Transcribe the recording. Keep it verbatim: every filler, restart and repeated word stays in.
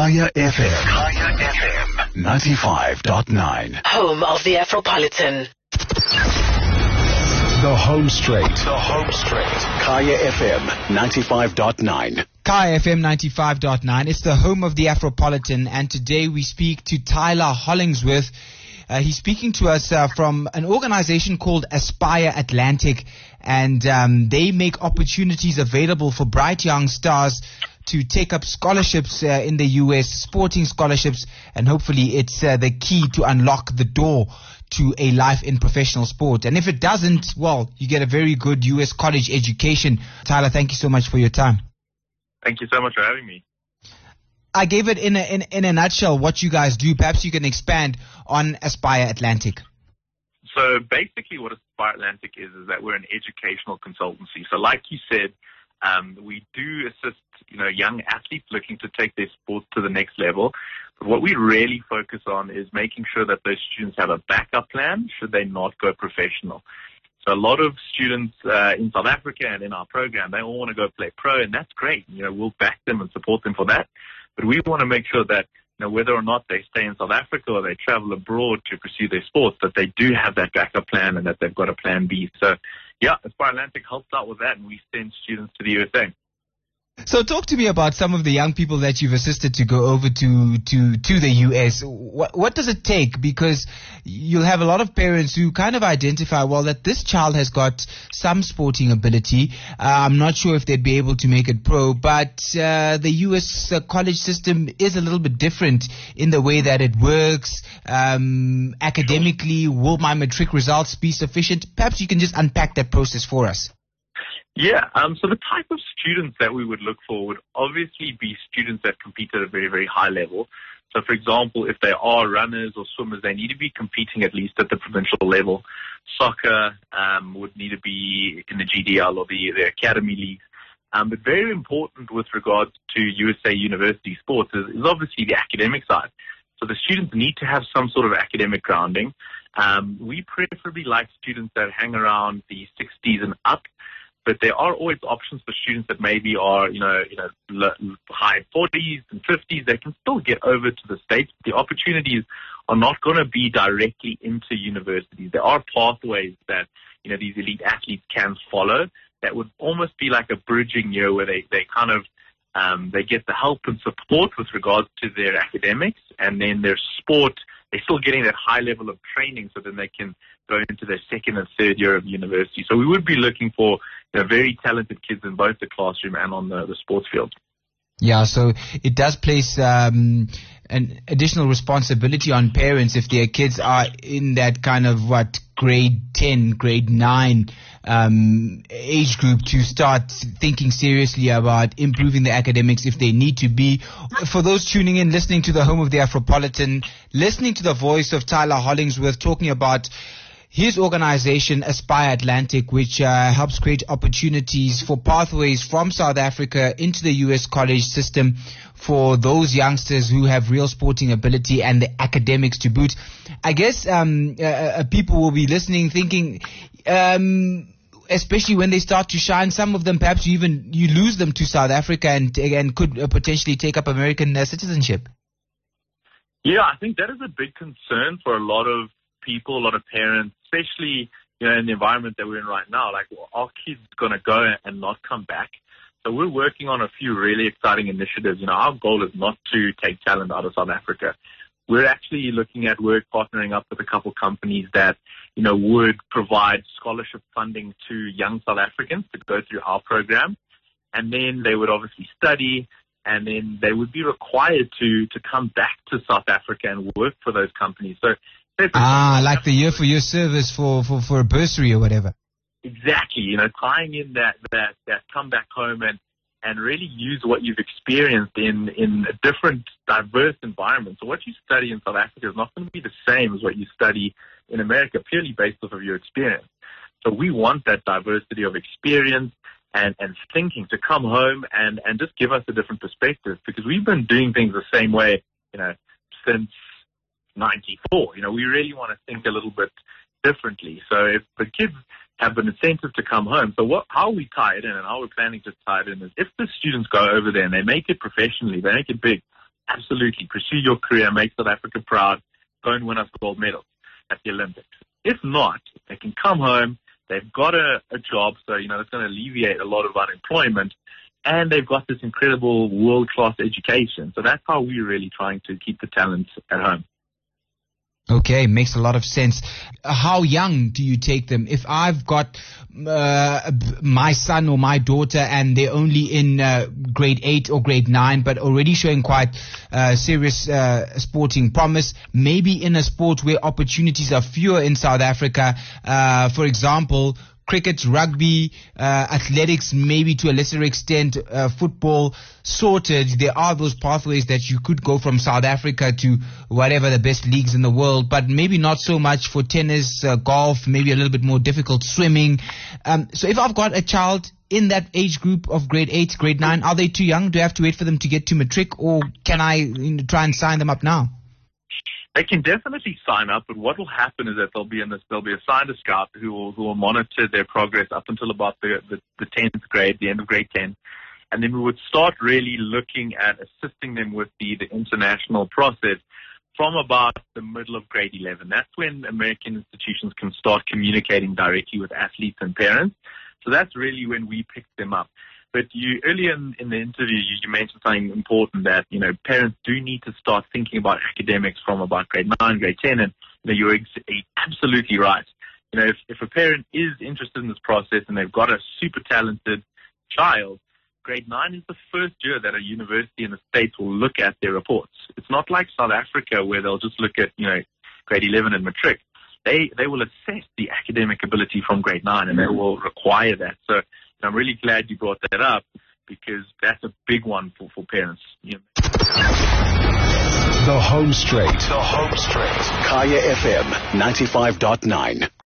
Kaya F M. Kaya F M. ninety-five point nine. Home of the Afropolitan. The Home Straight. The Home Straight. Kaya F M ninety-five point nine. Kaya F M ninety-five point nine. It's the home of the Afropolitan, and today we speak to Tyler Hollingsworth. Uh, he's speaking to us uh, from an organization called Aspire Atlantic, and um, they make opportunities available for bright young stars to take up scholarships uh, in the U S, sporting scholarships, and hopefully it's uh, the key to unlock the door to a life in professional sport. And if it doesn't, well, you get a very good U S college education. Tyler, thank you so much for your time. Thank you so much for having me. I gave it in a, in, in a nutshell what you guys do. Perhaps you can expand on Aspire Atlantic. So basically what Aspire Atlantic is, is that we're an educational consultancy. So like you said, um, we do assist, you know, young athletes looking to take their sport to the next level. But what we really focus on is making sure that those students have a backup plan should they not go professional. So a lot of students uh, in South Africa and in our program, they all want to go play pro, and that's great. You know, we'll back them and support them for that. But we want to make sure that, you know, whether or not they stay in South Africa or they travel abroad to pursue their sports, that they do have that backup plan and that they've got a plan B. So, yeah, Aspire Atlantic helps out with that, and we send students to the U S A. So talk to me about some of the young people that you've assisted to go over to, to, to the U S. What, what does it take? Because you'll have a lot of parents who kind of identify, well, that this child has got some sporting ability. Uh, I'm not sure if they'd be able to make it pro, but uh, the U S uh, college system is a little bit different in the way that it works. Um, academically, will my matric results be sufficient? Perhaps you can just unpack that process for us. Yeah, um, so the type of students that we would look for would obviously be students that compete at a very, very high level. So, for example, if they are runners or swimmers, they need to be competing at least at the provincial level. Soccer um, would need to be in the G D L or the, the academy leagues. Um, but very important with regards to U S A university sports is, is obviously the academic side. So the students need to have some sort of academic grounding. Um, we preferably like students that hang around the sixties and up. But there are always options for students that maybe are, you know, you know, high forties and fifties. They can still get over to the States. The opportunities are not going to be directly into universities. There are pathways that, you know, these elite athletes can follow that would almost be like a bridging year where they, they kind of, um, they get the help and support with regards to their academics, and then their sport, they're still getting that high level of training so then they can go into their second and third year of university. So we would be looking for, you know, very talented kids in both the classroom and on the, the sports field. Yeah, so it does place um, an additional responsibility on parents if their kids are in that kind of, what, grade ten, grade nine um, age group to start thinking seriously about improving their academics if they need to be. For those tuning in, listening to the home of the Afropolitan, listening to the voice of Tyler Hollingsworth talking about his organization, Aspire Atlantic, which uh, helps create opportunities for pathways from South Africa into the U S college system for those youngsters who have real sporting ability and the academics to boot. I guess um, uh, uh, people will be listening thinking, um, especially when they start to shine, some of them perhaps you even you lose them to South Africa and, and could uh, potentially take up American uh, citizenship. Yeah, I think that is a big concern for a lot of people, a lot of parents, especially, you know, in the environment that we're in right now. Like, our kids going to go and not come back? So we're working on a few really exciting initiatives. You know, our goal is not to take talent out of South Africa. We're actually looking at work partnering up with a couple companies that, you know, would provide scholarship funding to young South Africans to go through our program. And then they would obviously study, and then they would be required to, to come back to South Africa and work for those companies. So, Ah, like the year for your service for, for, for a bursary or whatever. Exactly. You know, tying in that, that, that come back home and, and really use what you've experienced in, in a different, diverse environment. So what you study in South Africa is not going to be the same as what you study in America, purely based off of your experience. So we want that diversity of experience and, and thinking to come home and, and just give us a different perspective, because we've been doing things the same way, you know, since ninety-four. You know, we really want to think a little bit differently. So if the kids have an incentive to come home, so what, how we tie it in and how we're planning to tie it in is if the students go over there and they make it professionally, they make it big, absolutely pursue your career, make South Africa proud, go and win us gold medals at the Olympics. If not, they can come home, they've got a, a job, so, you know, it's going to alleviate a lot of unemployment, and they've got this incredible world-class education. So that's how we're really trying to keep the talent at home. Okay, makes a lot of sense. How young do you take them? If I've got uh, my son or my daughter and they're only in uh, grade eight or grade nine, but already showing quite uh, serious uh, sporting promise, maybe in a sport where opportunities are fewer in South Africa, uh, for example, cricket, rugby, uh, athletics, maybe to a lesser extent, uh, football, sorted, there are those pathways that you could go from South Africa to whatever the best leagues in the world, but maybe not so much for tennis, uh, golf, maybe a little bit more difficult swimming. Um, so if I've got a child in that age group of grade eight, grade nine, are they too young? Do I have to wait for them to get to matric, or can I you know, try and sign them up now? They can definitely sign up, but what will happen is that they'll be in this, they'll be assigned a scout who will, who will monitor their progress up until about the, the, the tenth grade, the end of grade ten. And then we would start really looking at assisting them with the, the international process from about the middle of grade eleven. That's when American institutions can start communicating directly with athletes and parents. So that's really when we pick them up. But you earlier in, in the interview, you, you mentioned something important, that, you know, parents do need to start thinking about academics from about grade nine, grade ten, and, you know, you're ex- absolutely right. You know, if, if a parent is interested in this process and they've got a super talented child, grade nine is the first year that a university in the States will look at their reports. It's not like South Africa where they'll just look at, you know, grade eleven and matric. They, they will assess the academic ability from grade nine, and they will require that. So, I'm really glad you brought that up, because that's a big one for, for parents. You know. The Home Straight. The Home Straight. Kaya F M ninety-five point nine.